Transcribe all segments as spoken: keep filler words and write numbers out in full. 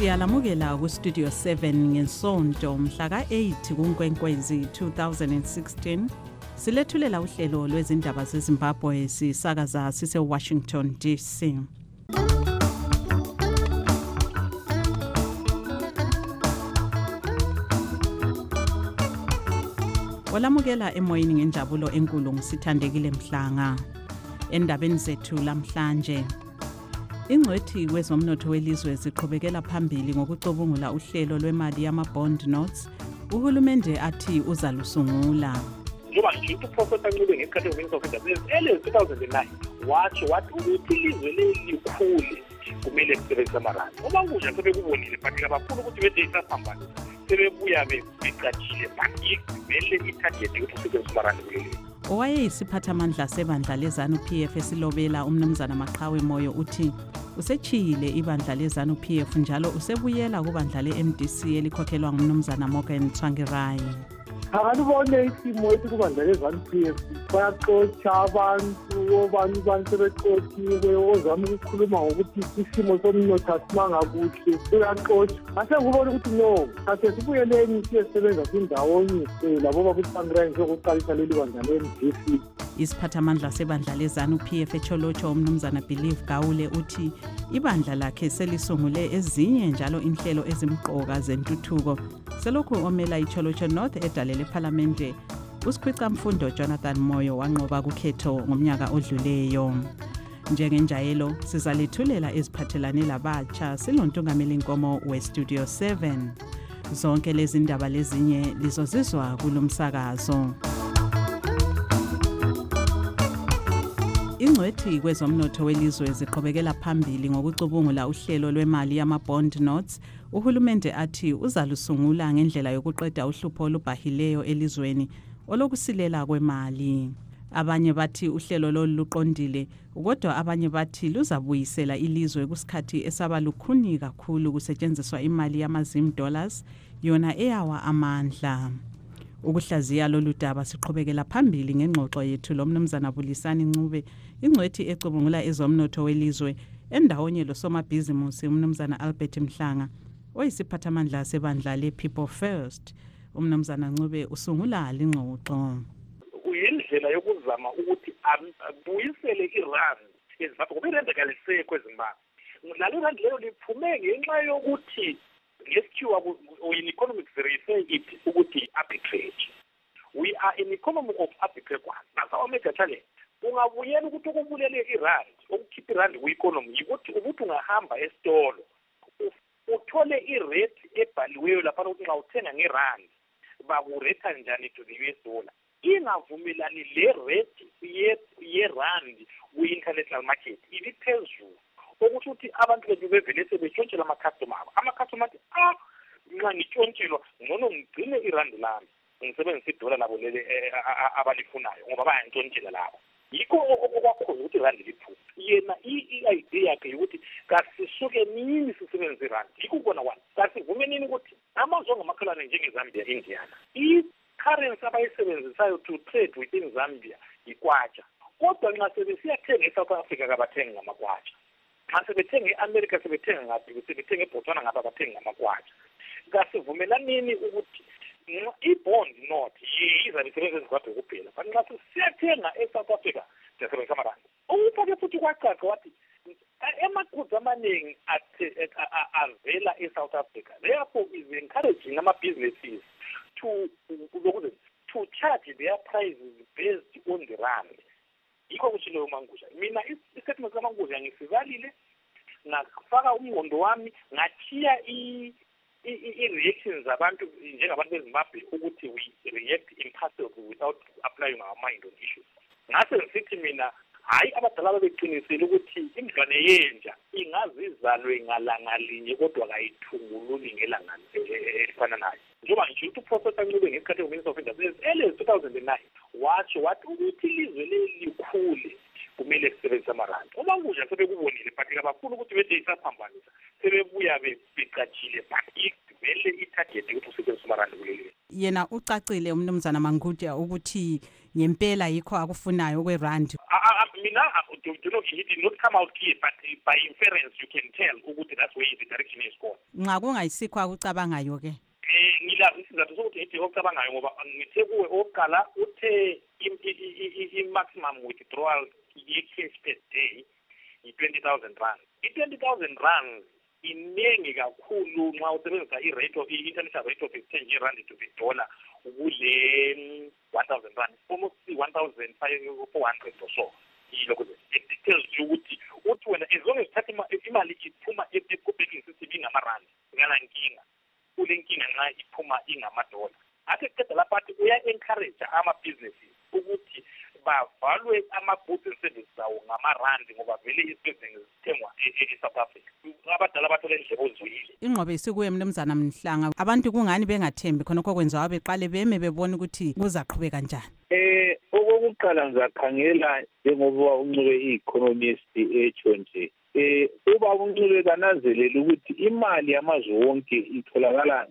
Siyalamukela ku Studio seven ngesonto mhla ka eight kuNkwenkwezi two thousand sixteen. Silethulela uhlelo lwezindaba zeZimbabwe sisakaza sise Washington D C. Walamukela emoyeni ngenjabulo enkulu ngisithandekile Mhlanga. Endabeni zethu lamhlanje, ingcwethi kwezomnotho welizwe ziqhubekela phambili ngokucubungula uhlelo lwemali yama-bond notes. Uhulumende athi uzalusungula. Njoba nje uProfessor Ncube ngesikhathi eMinista of Industry early two thousand nine wathi wathi ukuthi ilizwe lelikhulu kumele lisebenzise amarandi. Uma kunje sebekubonile but kabakhulu ukuthi bede isaphambana sebebuya becatshile but igcwele itarget ukuthi usebenzise amarandi kuleli. Owayeyisiphathamandla sebandla lezanu P F esilobela umnumzana Maqhawe Moyo uthi usechile ibandla lezanu P F njalo usebuyela kubandla le-M D C elikhokhelwa ngumnumzana Morgan Tsvangirai. Akalibone isimo esibandla lezanu P F bayaxotsha abantu obani abantu sebexotshiwe ozama ukukhuluma ngokuthi isimo somnotho asimanga kuhle uyaxotsha. Ase kubona ukuthi no ase sibuyeleni siyesebenza kwindawonye labo bakuTsvangirai njengokuqalisa leli bandla le-M D C. Isiphathamandla sebandla lezanu P F echolotsho umnumzana Believe Gawule uthi ibandla lakhe selisungule ezinye njalo inhlelo ezimqoka zentuthuko. Selokhu omela icholotsho North edalele eParliamente uSikhwica Mfundo Jonathan Moyo wanqoba kukhetho ngomnyaka odluleyo. Njengenjayelo sizalethulela eziphathelane labatsha silontungameli inkomo we-Studio seven. Zonke lezi ndaba lezinye lizozizwa kulomsakazo. Ingcwethi kwezomnotho welizwe ziqhubekela phambili ngokucubungula uhlelo lwemali yama-bond notes. Uhulumende athi uzalusungula ngendlela yokuqeda uhlupho olubhahileyo elizweni olokusilela kwemali. Abanye bathi uhlelo lolu luqondile, kodwa abanye bathi luzabuyisela ilizwe kusikhathi esaba lukhuni kakhulu kusetshenziswa imali yamazim dollars yona eyawa amandla. Ukuhlaziya lolu daba siqhubekela phambili ngengxoxo yethu lomnumzana Bulisani Ncube, ingcwethi ecubungula ezomnotho welizwe, endawonye losomabhizimusi umnumzana Albert Mhlanga oyisiphathamandla sebandla le-People First. Umnumzana Ncube usungula lingxoxo. Uyindlela yokuzama ukuthi abuyisele irandi eZimbabwe kube lendekaliseke kweZimbabwe. Lalo randi lelo liphume ngenxa yokuthi ngesikhiwa in economics they say it ukuthi arbitrage. We are an economy of arbitrage. That's our major challenge. Ungabuyela ukuthi ukubulele irand ukukhipha irand ku-economy ukuthi ukuthi ungahamba esitolo uthole irate ebhaliweyo lapha ukuthi nxa uthenga ngerand bakureta njani to the U S dollar. Ingavumelani le rate yerand ku-international market ibiphezulu ukuthi uthi abantu bethu bevele sebetshontshela ama-customer abo. Ama-customer athi ah nxa ngitshontshelwa ngcono ngigcine irandi lami ngisebenzise idola labo leli abalifunayo ngoba bayantshontshelwa labo. Yikho okwakhona ukuthi irandi liphume. Yena i-idea yakhe yokuthi kasisuke nini sisebenzise irandi. Yikho ukubona kwani kasivume nini ukuthi amazwe angamakhelwane njengeZambia, Indiana i-currency abayisebenzisayo to trade within Zambia ikwatsha. Kodwa nxa sebesiyathenga eSouth Africa kabathengi ngamakwatsha. Nxa sebethenga e-America sebethenga ngaphi sebethenga eBotswana ngapha bathenga ngamakwatsha. Kasivumelanini ukuthi i-bond note yizabe isebenza eZimbabwe kuphela but nxa siyathenga eSouth Africa siyasebenzisa amarandi. Uphake futhi kwacaca wathi emaguzi amaningi avela eSouth Africa therefore is encouraging ama-businesses to to charge their prices based on the rand. Yikho kushilo uMangusha. Mina istatement kaMangusha ngisivalile ngafaka umngondo wami ngathiya i i-reactions zabantu njengabantu beZimbabwe ukuthi we react impulsively without applying our mind on issues. Ngase ngithi mina hayi abadala babeqinisile ukuthi imidlwane yenja ingazizalwe ngalanga linye kodwa kayithungululi ngelanga elifana nayo. Njoba nje uProfessor Ncube ngesikhathi eMinista of Industry early two thousand nine wathi wathi ukuthi ilizwe lelikhulu kumele lisebenzise amarandi. Uma kunje sebekubonile but kabakhulu ukuthi bede isaphambanisa sebebuya becatshile but igcwele itarget ukuthi usebenzise amarandi kuleli. Yena ucacile umnumzana Manguja ukuthi ngempela yikho akufunayo kwerandi. Mina do not come out clear, but by inference you can tell ukuthi that's where the direction is going. Nxa kungayisikho akucabangayo ke. Eh ngila isizathu sokuthi ngithi okucabangayo ngoba ngithe kuwe oqala uthe i-maximum withdrawal ye-cash per day yi-twenty thousand rand. I-twenty thousand rand iningi kakhulu nxa usebenzisa i-rate of i-international rate of exchange ye-rand to the dollar kule one thousand rand, almost one thousand four hundred or so. It tells you ukuthi uthi wena as long as uthatha imali iphuma e-banking system ingamarandi ngala nkinga kule nkinga nxa iphuma ingamadola. Ake qeda lapha athi uya-encourage ama-businesses ukuthi bavalwe ama-goods and services awo ngamarandi ngoba vele izinto zithengwa e-South Africa. Abadala bathole indleko ozuyile. Ingqobe isikuye Mnumzana Mhlanga, abantu kungani bengathembi khonokho kwenziwa beqale beme bebona ukuthi kuzaqhubeka kanjani. Eh okokuqala ngizakhangela njengoba uNcube i-economist etsho nje eh uba uNcube kananzelela ukuthi imali yamazwe wonke itholakala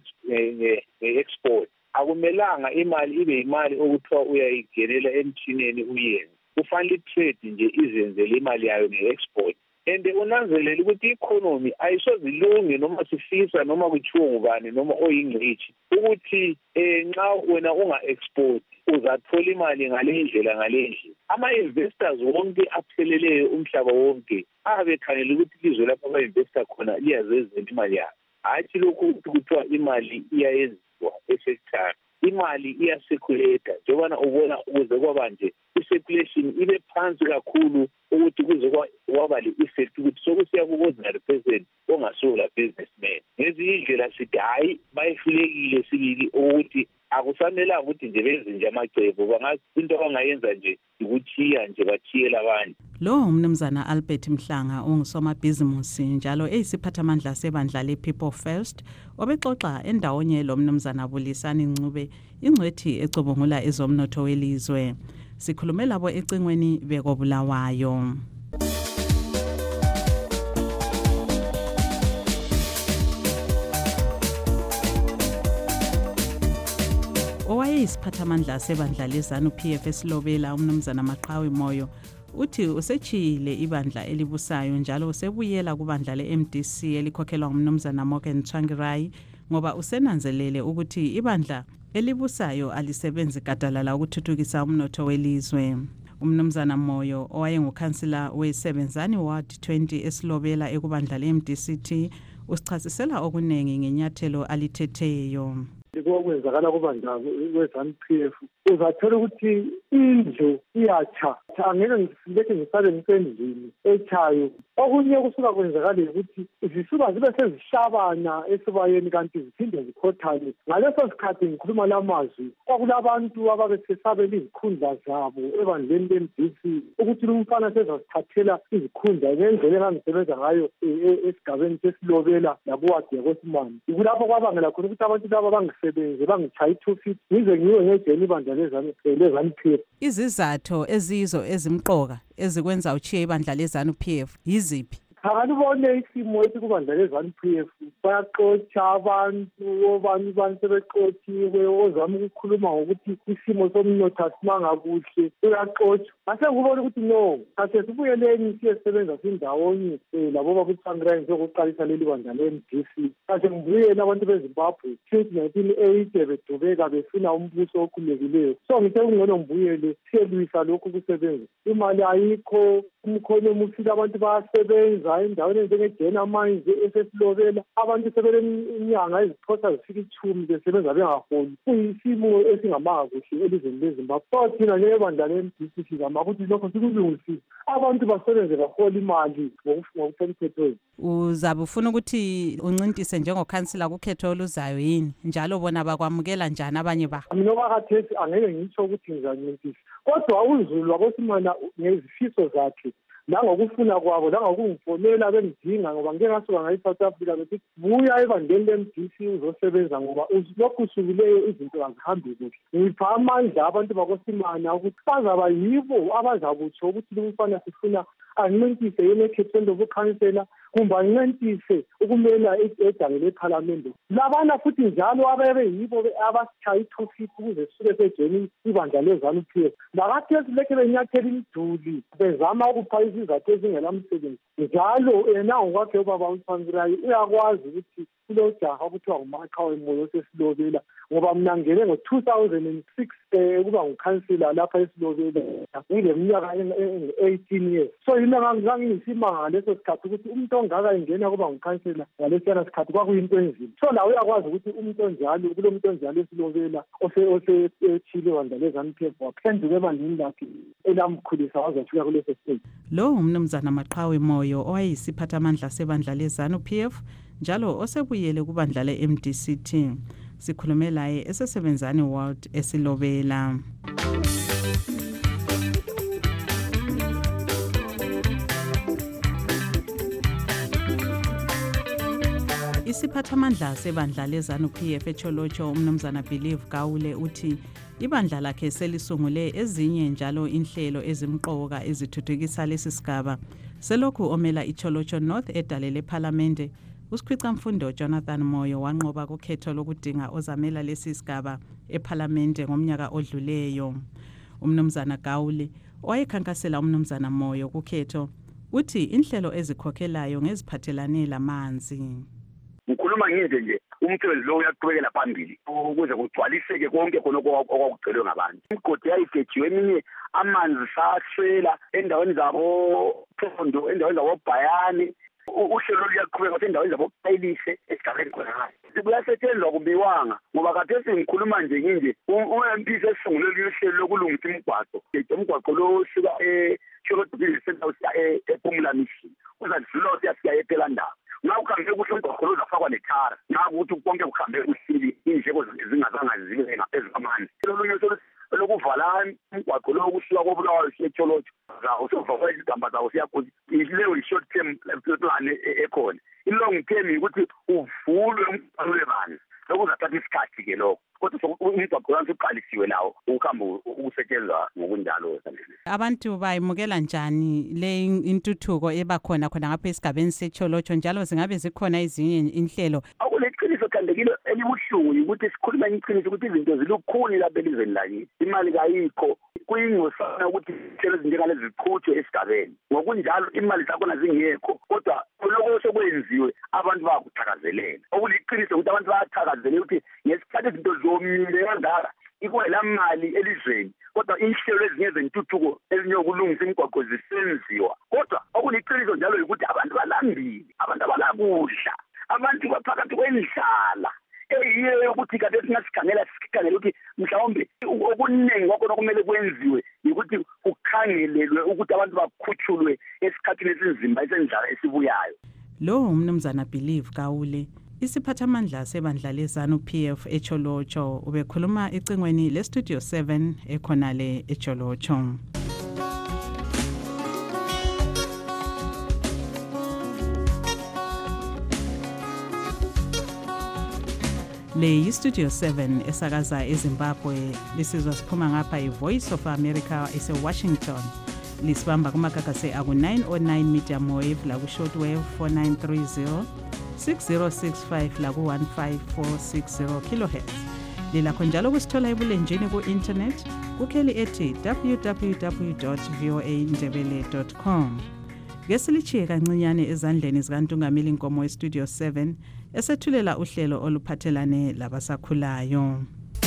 nge-export. Akumelanga imali ibe imali okuthiwa uyayigelela emthineni uyenze. Kufanele trade nje izenzele imali yayo nge-export. And unanzelela ukuthi i-economy ayisozilunge noma sifisa noma kuthiwa ngubani noma oyingcithi ukuthi eh nxa wena unga-export uzathola imali ngale ndlela ngale ndlela. Ama-investors wonke apheleleyo umhlaba wonke abekhangela ukuthi ilizwe lapho aba-investor khona liyazenzela imali yabo. Hathi lokhu ukuthi kuthiwa imali iyayenziwa e-sector, imali iyacirculate njengobana ubona ukuze kwaba nje i-circulation ibe phansi kakhulu ukuthi kuze kwaba le-effect ukuthi sokusiya ku-ordinary person ongasola businessman. Ngezinye indlela sithi hayi bayihlulekile sibili ukuthi akusamelanga ukuthi nje benze nje amacebo, bangathi into abangayenza nje ukuthiya nje bathiyela abanye. Lo Mnumzana Albert Mhlanga ungusomabhizimusi njalo eyisiphathamandla sebandla le-People First obexoxa endawonye lo Mnumzana Bulisani Ncube ingcwethi ecubungula ezomnotho welizwe. Sikhulume labo ecingweni bekobulawayo. Owayeyisiphathamandla sebandla leZANU P F esilobela uMnumzana Maqhawe Moyo uthi usechile ibandla elibusayo njalo usebuyela kubandla le-M D C elikhokhelwa nguMnumzana Morgan Tsvangirai ngoba usenanzelele ukuthi ibandla elibusayo alisebenzi gadalala ukuthuthukisa umnotho welizwe. uMnumzana Moyo owayengukhansila weSebenzani Ward twenty esilobela ekubandla le-M D C T usichasisela okunengi ngenyathelo alithetheyo. Kwenzakala kubandla kwe-ZANU P F uzathola ukuthi indlu iyatsha, angeke ngileke ngisale ngisendlini echayo. Okunye kusuka kwenzakala ukuthi zisuka zibe sezishabana esibayeni kanti ziphinde zikhothane. Ngaleso sikhathi ngikhuluma lamazwi kwakulabantu ababesesabela izikhundla zabo ebandleni le-M D C ukuthi lumfana sezasithathela izikhundla ngendlela engangisebenza ngayo esigabeni sesilobela labuwadi yakosimani. Kulapho kwabangela khona ukuthi abantu laba bangisebenze bangichaye two feet ngize ngiwe ngejeni ibandla leZANU P F. Izizatho ezizo ezimqoka ezikwenza uchiye ibandla leZANU P F yiziphi? Akalibone isimo esikubandla leZANU P F bayaxotsha abantu obani abantu sebexothiwe ozama ukukhuluma ngokuthi isimo somnotho asimanga kuhle uyaxotsha. Ase ngibona ukuthi no ase sibuyeleni siyesebenza sindawonye labo bakuTsvangirai sokuqalisa leli bandla le-M D C. Ase ngibuyela abantu beZimbabwe since nineteen eighty bedubeka befuna umbuso okhululekileyo. So ngithe kungcono ngibuyele siyelwisa lokhu kusebenza. Imali ayikho, umkhono musile abantu bayasebenza endaweni njengejena manje esesilobela abantu sebeleminyanga eziphosa zifika ichumi besebenza bengaholi. Kuyisimo esingamanga kuhle elizweni leZimbabwe. So thina njengebandla le-M D C sizama ukuthi lokho sikulungisise abantu basebenze bahola imali ngokusemthethweni. Uzabe ufuna ukuthi uncintise njengokhansila kukhetho oluzayo yini njalo bona bakwamukela njani abanye ba? Mina bakhathesi angeke ngitsho ukuthi ngizancintisa, kodwa uZulu wakosimana ngezifiso zakhe nangokufuna kwabo nangokungifonela bengidinga ngoba ngeke ngasuka ngayi-South Africa bethi buya ebandleni le-M D C uzosebenza ngoba lokhu usukileyo izinto azihambi kuhle. Ngipha amandla abantu bakosimana ukuthi bazaba yibo abazakutsho ukuthi lumfana sifuna ancintise yena ekhethweni lokukhansela kumbe ancentise ukumela edale lephalamende. Labana futhi njalo ababe yibo abasitshaya ithofisi ukuze sisuke sejeni ibandla leZANU-P F. Lakathesi lekhe benyathela imiduli bezama ukupha izizathu ezingelamsebenzi. Njalo yena ngokwakhe ubaba uMthwanzirayi uyakwazi ukuthi kulo jaha okuthiwa nguMaqhawe Moyo sesilobela ngoba mina ngene ngo-two thousand six um kuba ngukhansila lapha esilobela ngileminyaka engu-eighteen years. So yina ngangiyisimanga ngaleso sikhathi ukuthi umuntu ongaka ingena kuba ngukhansila ngalesiyana sikhathi kwakuyinto enzima. So lawe uyakwazi ukuthi umuntu onjalo kulo muntu onjalo esilobela osethile ibandla leZANU-P F waphenduka ebandleni lakhe elamkhulisa wazafika kuleso stage. Lo umnumzana Maqhawe Moyo owayeyisiphathamandla sebandla leZANU-P F njalo osebuyele kubandla le-M D C T. Sikhulume laye esesebenzani ward esilobela. Isiphathamandla sebandla leZANU-P F eCholotsho umnumzana Believe Gawule uthi ibandla lakhe selisungule ezinye njalo inhlelo ezimqoka ezithuthukisa lesi sigaba. Selokhu omela iCholotsho North edale lephalamende uSikhwicamfundo Jonathan Moyo wanqoba kukhetho lokudinga ozamela lesi sigaba ephalamende ngomnyaka odluleyo. Umnumzana Gawule owayekhankasela umnumzana Moyo kukhetho uthi inhlelo ezikhokhelayo ngeziphathelane lamanzi. Ngikhuluma ngize nje umsebenzi lo uyaqhubekela phambili ukuze kugcwaliseke konke khonoko okwakucelwe ngabantu. Imigodi yayigetshiwe eminye amanzi saswela endaweni zabo Thondo endaweni zabo Bhayani. Uhlelo luyaqhubeka endaweni zabo Phayilise esigabeni khona. Kuyasetshenzwa kubiwanga ngoba khathesi ngikhuluma nje nginje u-M P sesungulele uhlelo lokulungisa imigwaqo. Umgwaqo lo usuka eCholotsho Center usiya ePhumula Mission. Uzadlula usiyafika ePhelandaba. Ngawo kuhambe kuhle umgwaqo lo uzafakwa nekhara. Ngawo ukuthi konke kuhambe kuhlili indleko zingazanga zibe ngaphezulu kwamanzi. Lolunye lokuvala umgwaqo lo kusuka koBulawayo siya eCholotsho. Usuvakwa izigamba zawo siyakuthi ileyo i-short term plan ekhona. I-long term ukuthi uvulwe umgwaqo lebani. Lokuzathatha isikhathi ke lokho. Kodwa umgwaqo wonke uqalisiwe lawo ukuhamba ukusetshenzwa ngokunjalo. Abantu bayimukela njani le intuthuko ebakhona khona ngapha esigabeni seCholotsho njalo zingabe zikhona ezinye inhlelo? Akuleqiniso kandekile elibuhlungu ukuthi sikhuluma iqiniso ukuthi izinto zilukhuni lapha elizweni lakithi. Imali kayikho. Kuyingosana ukuthi inhlelo ezinjengalezi ziqhutshwe esigabeni. Ngokunjalo imali zakhona zingekho kodwa lokho sekwenziwe abantu bayakuthakazelela. Okuliqiniso ukuthi abantu bayathakazelela ukuthi ngesikhathi izinto zomile kangaka ikwela mali elizweni kodwa inhlelo ezinye zentuthuko ezinye ukulungisa imigwaqo zisenziwa. Kodwa okuliqiniso njalo ukuthi abantu balambile, abantu abalakudla, abantu baphakathi kwendlala. Eyiyo ukuthi kade singasikhangela sikhangela ukuthi mhlawumbe okuningi kwakhona kumele kwenziwe ukuthi kukhangelelwe ukuthi abantu bakhutshulwe esikhathini esinzima esendlala esibuyayo. Lo umnumzana Believe Gawule isiphathamandla sebandla leZANU-P F eCholotsho ubekhuluma ecingweni leStudio seven ekhonale eCholotsho. Le yiStudio seven esakaza eZimbabwe lisizwa siphuma ngapha iVoice of America eseWashington. Lisibamba kumakakase aku nine oh nine medium wave laku shortwave four nine three zero six zero six five laku one five four six zero kilohertz. Lilakho njalo kusithola ebulenjini ku-internet kukheli ethi w w w dot voa ndebele dot com. Ngesilichiye kancinyane ezandleni zikaNtungameli Nkomo eStudio seven esethulela uhlelo oluphathelane labasakhulayo.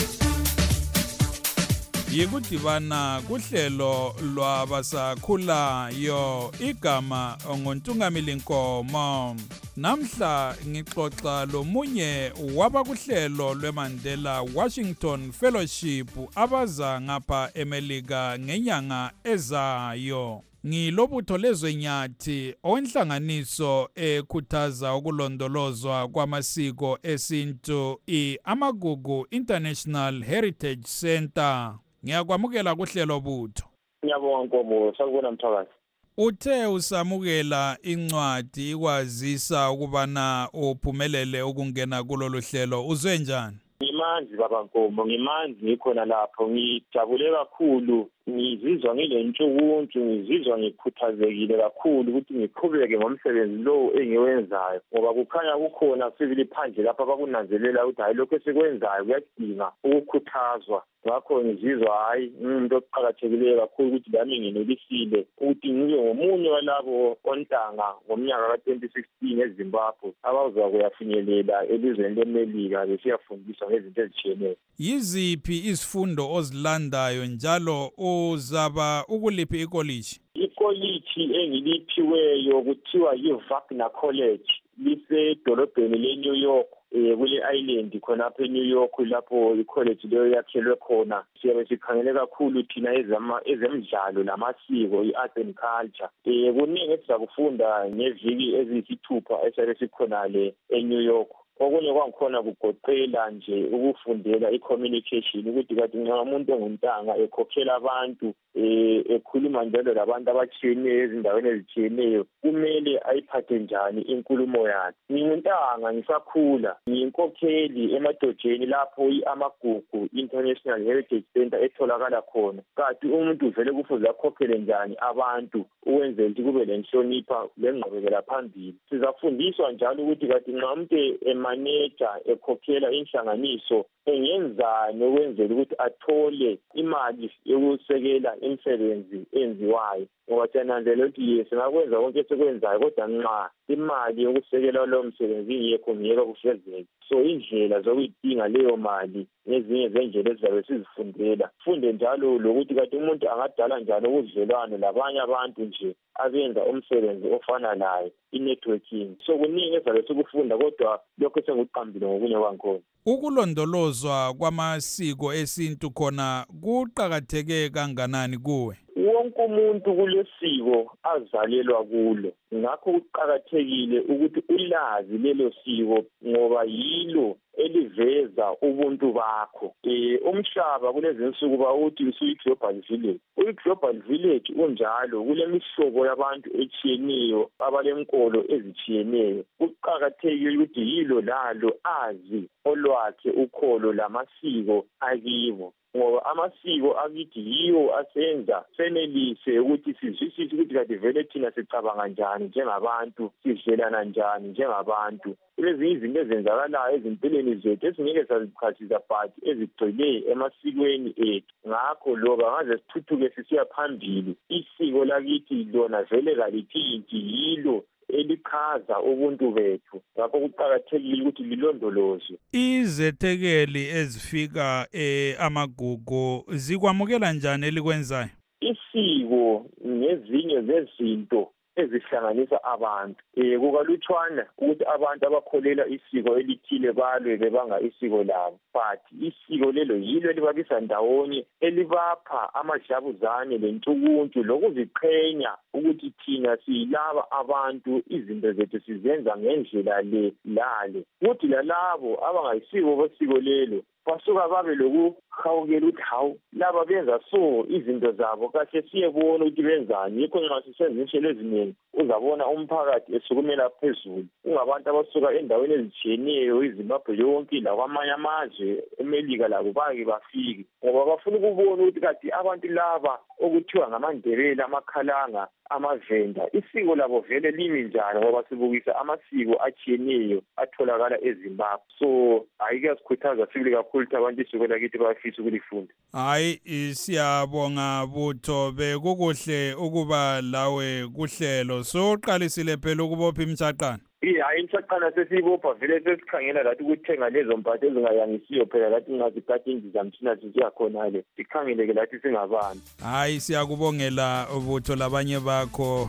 Yikudibana kuhlelo lwabasakhulayo igama ngoNtungameli Nkomo. Namhla ngixoxa lomunye wabakuhlelo lweMandela Washington Fellowship abaza ngapha eMelika ngenyanga ezayo. Ngilobutho lezwenyathi onhlanganiso ekhuthaza ukulondolozwa kwamasiko esintu iAmagugu International Heritage Center. Ngiyakwamukela kuhlelo butho. Ngiyabonga Nkomo, sakubona Mthakazi. Uthe usamukela incwadi ikwazisa ukubana uphumelele ukungena kulolu hlelo, uzwe njani? Ngimanzi baba Nkomo, ngimanzi ngikhona lapho, ngijabule kakhulu ngizizwa ngilentshukuntshu, ngizizwa ngikhuthazekile kakhulu ukuthi ngiqhubeke ngomsebenzi lo engiwenzayo, ngoba kukhanya kukhona sibili phandle lapha bakunanzelela ukuthi hayi lokho esikwenzayo kuyadinga ukukhuthazwa. Ngakho ngizizwa hayi ngimuntu oqakathekileyo kakhulu ukuthi lami nginelisile ukuthi ngibe ngomunye walabo ontanga ngomnyaka ka twenty sixteen eZimbabwe abaza kuyafinyelela elizweni leMelika besiyafundiswa ngezinto ezitshiyeneyo. Yiziphi izifundo ozilandayo njalo uzaba ukuliphi ikoliji? Ikoliji engiliphiweyo kuthiwa yi-Wagner College, lisedolobheni le-New York. Eh kule island khonapha eNew York lapho icollege leyo yakhelwe khona. Siyabe sikhangele kakhulu thina ezama ezemidlalo lamasiko, i-art and culture. Eh kuningi esizakufunda ngeviki eziyisithupha esiyabe sikhonale eNew York. Okunye kwangikhona kugoqela nje ukufundela i-communication ukuthi kathi nxa umuntu onguntanga ekhokhela abantu eh ekhuluma njalo labantu abatshiyeneyo ezindaweni ezitshiyeneyo kumele ayiphathe njani inkulumo yakhe. Nginguntanga ngisakhula, ngiyinkokheli emadojeni lapho i-Amagugu International Heritage Center etholakala khona. Kanti umuntu vele kufuze akhokhele njani abantu ukwenzela ukuthi kube lenhlonipha lengqubekela phambili. Sizafundiswa njalo ukuthi kathi nxa umuntu manager ekhokhela inhlanganiso engenzani ukwenzela ukuthi athole imali yokusekela imisebenzi enziwayo. Ngoba siyananzelela ukuthi yes singakwenza konke esikwenzayo kodwa nxa imali yokusekela lo msebenzi ingekho ngeke kufezeke. So indlela zokuyidinga leyo mali ngezinye zendlela ezizabe sizifundela. Funde njalo lokuthi kathi umuntu angadala njalo ubudlelwano labanye abantu nje abenza umsebenzi ofana naye, i-networking. So kuningi ezabe sikufunda kodwa lokho sengikuqambile ngokunye kwangikhona. Ukulondolozwa kwamasiko esintu khona kuqakatheke kanganani kuwe? Wonke umuntu kulesiko azalelwa kulo. Ngakho kuqakathekile ukuthi ulazi lelo siko ngoba yilo eliveza ubuntu bakho. Eh umhlaba kulezi insuku bawuthi usuyi-global village. Uyi-global village unjalo kulemihlobo yabantu etshiyeneyo abalenkolo ezitshiyeneyo. Kuqakathekile ukuthi yilo lalo azi olwakhe ukholo lamasiko akibo. Ngoba amasiko akithi yiwo asenza senelise ukuthi sizwisise ukuthi kade vele thina sicabanga njani njengabantu, sidlelana njani njengabantu. Lezi izinto ezenzakalayo ezimpilweni zethu esingeke sazichasisa but ezigcwele emasikweni ethu. Ngakho loba ngaze sithuthuke sisiya phambili, isiko lakithi lona vele kalithinti yilo elichaza ubuntu bethu. Ngakho kuqakathekile ukuthi lilondolozwe. Izethekeli ezifika eAmagugu zikwamukela njani elikwenzayo? Isiko ngezinye zezinto ezihlanganisa abantu. Eh kukalutshwana ukuthi abantu abakholela isiko elithile balwe bebanga isiko labo. But isiko lelo yilo elibabisa ndawonye, elibapha amadlabuzane lentshukuntshu lokuziqhenya ukuthi thina siyilaba abantu izinto zethu sizenza ngendlela le lale. Kuthi lalabo abangayisiko besiko lelo basuka babe lokuhawukela ukuthi hawu laba benza so izinto zabo kahle siyebona ukuthi benzani. Yikho nxa sisenza inhlelo eziningi uzabona umphakathi esukumela phezulu, ungabantu abasuka endaweni ezitshiyeneyo iZimbabwe yonke lakwamanye amazwe eMelika labo bake bafike ngoba bafuna ukubona ukuthi kathi abantu laba okuthiwa ngamaNdebele, amakhalanga, amavenda isiko labo vele limi njani ngoba sibukisa amasiko atshiyeneyo atholakala eZimbabwe. So ayike sikhuthaza sibili kakhulu ukuthi abantu isiko lakithi bafisa ukulifunda. Hayi siyabonga Butho, bekukuhle ukuba lawe kuhlelo. So uqalisile phela ukubopha imshaqana. Eh hayi imshaqana sesiyibopha vele sesikhangela lathi ukuthenga lezo mpahla ezingayangisiyo phela lathi ngazikhathi indizamthina siya khona le. Sikhangeleke lathi singabani. Hayi siyakubongela Butho labanye bakho.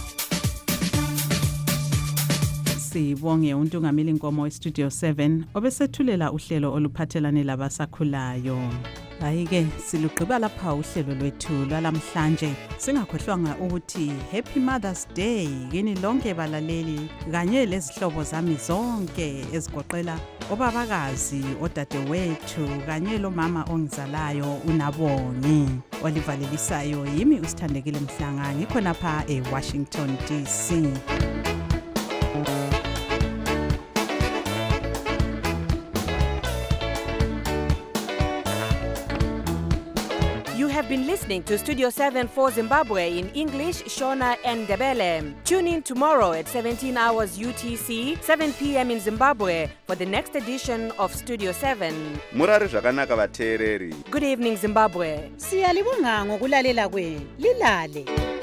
Sibonge uNtungameli Nkomo eStudio seven obesethulela uhlelo oluphathelane labasakhulayo. Hayi-ke silugqiba lapha uhlelo lwethu lwalamhlanje, singakhohlwanga ukuthi Happy Mother's Day kini lonke balaleli kanye lezihlobo zami zonke ezigoqela obabakazi, odadewethu kanye lomama ongizalayo uNabongi. Olivalelisayo yimi uSithandekile Mhlanga ngikhonapha eWashington D C. You have been listening to Studio seven for Zimbabwe in English, Shona and Ndebele. Tune in tomorrow at seventeen hours U T C, seven p.m. in Zimbabwe for the next edition of Studio seven. Murari zvakanaka vateereri. Good evening, Zimbabwe. Siyalibonga ngokulalela kwenu. Lilale.